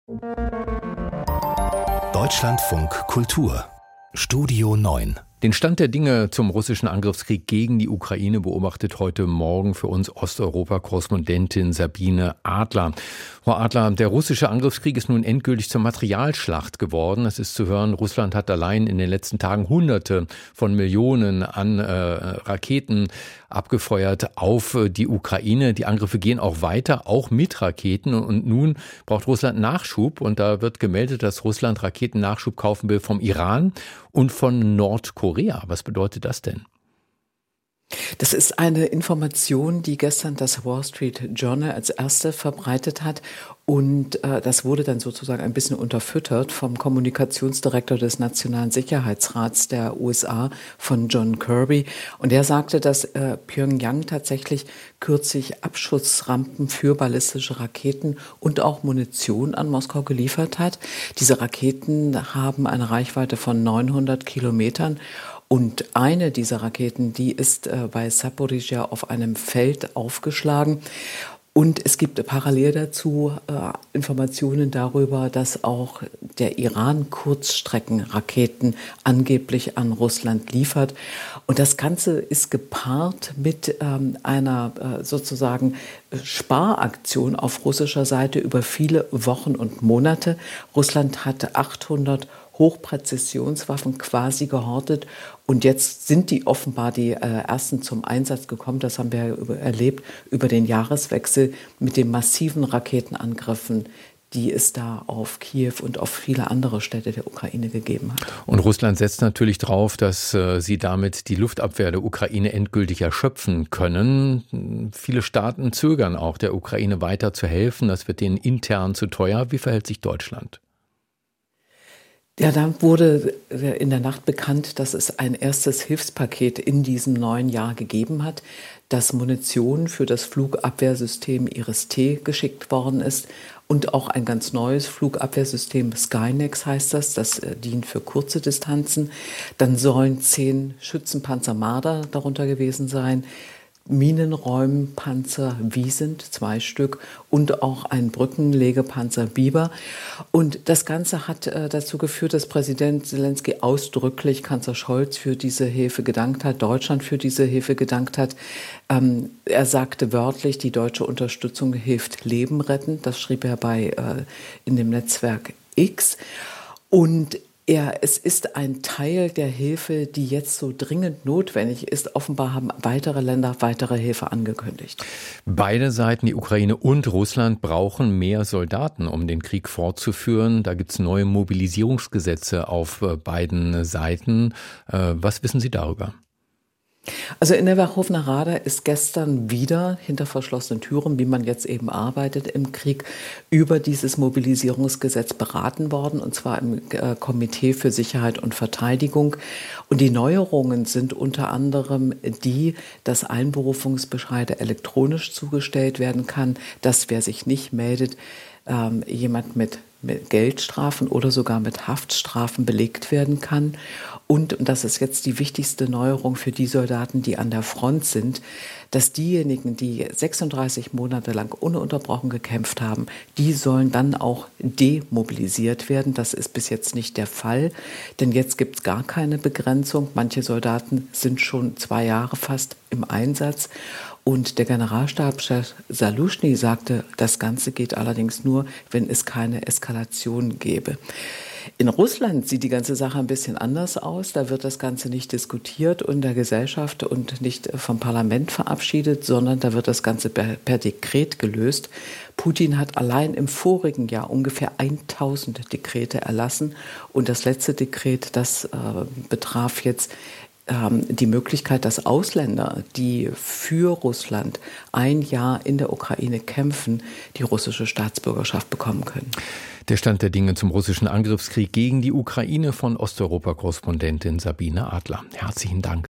Deutschlandfunk Kultur Studio 9. Den Stand der Dinge zum russischen Angriffskrieg gegen die Ukraine beobachtet heute Morgen für uns Osteuropa-Korrespondentin Sabine Adler. Frau Adler, der russische Angriffskrieg ist nun endgültig zur Materialschlacht geworden. Es ist zu hören, Russland hat allein in den letzten Tagen Hunderte von Millionen an Raketen abgefeuert auf die Ukraine. Die Angriffe gehen auch weiter, auch mit Raketen. Und nun braucht Russland Nachschub. Und da wird gemeldet, dass Russland Raketennachschub kaufen will vom Iran und von Nordkorea. Was bedeutet das denn? Das ist eine Information, die gestern das Wall Street Journal als erste verbreitet hat. Und das wurde dann sozusagen ein bisschen unterfüttert vom Kommunikationsdirektor des Nationalen Sicherheitsrats der USA, von John Kirby. Und er sagte, dass Pyongyang tatsächlich kürzlich Abschussrampen für ballistische Raketen und auch Munition an Moskau geliefert hat. Diese Raketen haben eine Reichweite von 900 Kilometern. Und eine dieser Raketen, die ist bei Saporizhzhia auf einem Feld aufgeschlagen. Und es gibt parallel dazu Informationen darüber, dass auch der Iran Kurzstreckenraketen angeblich an Russland liefert. Und das Ganze ist gepaart mit einer sozusagen Sparaktion auf russischer Seite über viele Wochen und Monate. Russland hatte 800 Hochpräzisionswaffen quasi gehortet. Und jetzt sind die offenbar die ersten zum Einsatz gekommen. Das haben wir erlebt über den Jahreswechsel mit den massiven Raketenangriffen, die es da auf Kiew und auf viele andere Städte der Ukraine gegeben hat. Und Russland setzt natürlich drauf, dass sie damit die Luftabwehr der Ukraine endgültig erschöpfen können. Viele Staaten zögern auch, der Ukraine weiter zu helfen. Das wird denen intern zu teuer. Wie verhält sich Deutschland? Ja, da wurde in der Nacht bekannt, dass es ein erstes Hilfspaket in diesem neuen Jahr gegeben hat, dass Munition für das Flugabwehrsystem Iris-T geschickt worden ist und auch ein ganz neues Flugabwehrsystem, Skynex heißt das dient für kurze Distanzen. Dann sollen 10 Schützenpanzer Marder darunter gewesen sein, Minenräumpanzer Wiesent, 2 Stück, und auch ein Brückenlegepanzer Biber. Und das Ganze hat dazu geführt, dass Präsident Zelensky ausdrücklich Kanzler Scholz für diese Hilfe gedankt hat, Deutschland für diese Hilfe gedankt hat. Er sagte wörtlich, die deutsche Unterstützung hilft Leben retten. Das schrieb er in dem Netzwerk X. Und es ist ein Teil der Hilfe, die jetzt so dringend notwendig ist. Offenbar haben weitere Länder weitere Hilfe angekündigt. Beide Seiten, die Ukraine und Russland, brauchen mehr Soldaten, um den Krieg fortzuführen. Da gibt es neue Mobilisierungsgesetze auf beiden Seiten. Was wissen Sie darüber? Also in der Werchowna Rada ist gestern wieder hinter verschlossenen Türen, wie man jetzt eben arbeitet im Krieg, über dieses Mobilisierungsgesetz beraten worden, und zwar im Komitee für Sicherheit und Verteidigung. Und die Neuerungen sind unter anderem dass Einberufungsbescheide elektronisch zugestellt werden kann, dass wer sich nicht meldet, jemand mit Geldstrafen oder sogar mit Haftstrafen belegt werden kann. Und das ist jetzt die wichtigste Neuerung für die Soldaten, die an der Front sind, dass diejenigen, die 36 Monate lang ununterbrochen gekämpft haben, die sollen dann auch demobilisiert werden. Das ist bis jetzt nicht der Fall, denn jetzt gibt es gar keine Begrenzung. Manche Soldaten sind schon 2 Jahre fast im Einsatz. Und der Generalstabschef Saluschny sagte, das Ganze geht allerdings nur, wenn es keine Eskalation gäbe. In Russland sieht die ganze Sache ein bisschen anders aus. Da wird das Ganze nicht diskutiert in der Gesellschaft und nicht vom Parlament verabschiedet, sondern da wird das Ganze per Dekret gelöst. Putin hat allein im vorigen Jahr ungefähr 1000 Dekrete erlassen. Und das letzte Dekret, das betraf jetzt die Möglichkeit, dass Ausländer, die für Russland 1 Jahr in der Ukraine kämpfen, die russische Staatsbürgerschaft bekommen können. Der Stand der Dinge zum russischen Angriffskrieg gegen die Ukraine von Osteuropa-Korrespondentin Sabine Adler. Herzlichen Dank.